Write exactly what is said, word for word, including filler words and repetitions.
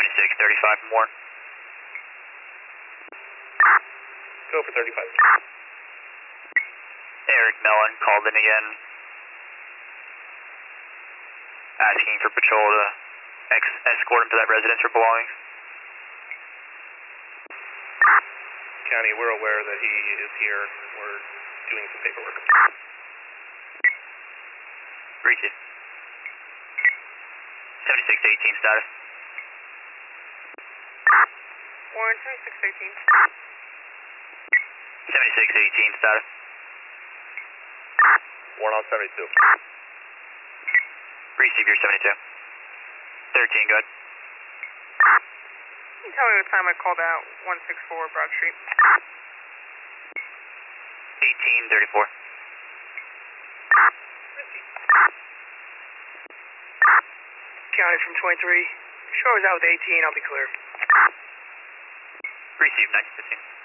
seventy-six thirty-five more. Go for thirty-five. Eric Mellon called in again, asking for patrol to ex- escort him to that residence for belongings. County, we're aware that he is here. We're doing some paperwork. Received. seventy-six eighteen status. Warren, seventy-six eighteen. seventy-six eighteen status. Warren on seventy-two. Receive your seventy-two. thirteen, go ahead. Can you tell me what time I called out one six four Broad Street? eighteen thirty-four. County from twenty-three. Show us out with eighteen, I'll be clear. Receive nineteen fifteen.